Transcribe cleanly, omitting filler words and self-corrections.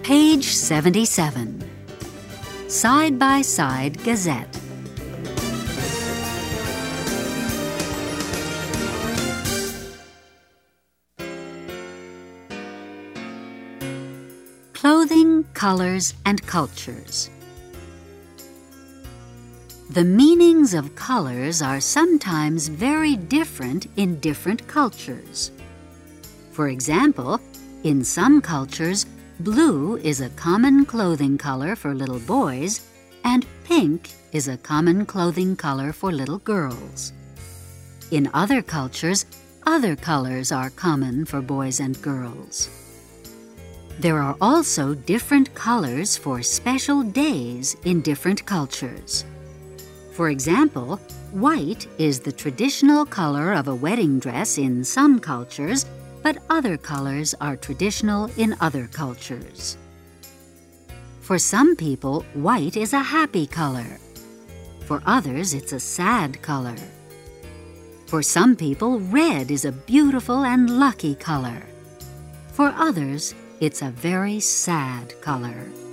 Page 77. Side-by-Side Gazette. Clothing, colors, and cultures. The meanings of colors are sometimes very different in different cultures. For example, in some cultures, blue is a common clothing color for little boys, and pink is a common clothing color for little girls. In other cultures, other colors are common for boys and girls. There are also different colors for special days in different cultures. For example, white is the traditional color of a wedding dress in some cultures, but other colors are traditional in other cultures. For some people, white is a happy color. For others, it's a sad color. For some people, red is a beautiful and lucky color. For others, it's a very sad color.